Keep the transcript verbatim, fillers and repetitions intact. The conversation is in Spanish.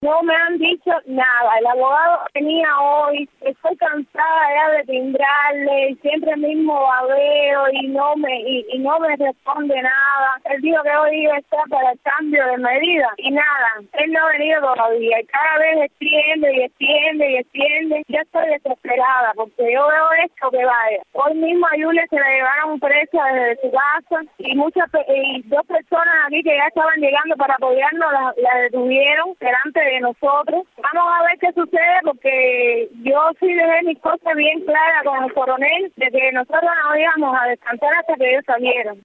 No me han dicho nada. El abogado venía hoy, estoy cansada ya de timbrarle, siempre el mismo babeo y no me y, y no me responde nada. Él dijo que hoy iba a estar para el cambio de medida y nada, él no ha venido todavía y cada vez extiende y extiende y extiende. Yo estoy desesperada porque yo veo esto que vaya. Hoy mismo a Julia se la llevaron presa desde su casa y muchas y dos personas aquí que ya estaban llegando para apoyarnos la, la detuvieron delante de nosotros. Vamos a ver qué sucede porque yo sí dejé mis cosas bien claras con el coronel de que nosotros no íbamos a descansar hasta que ellos salieran.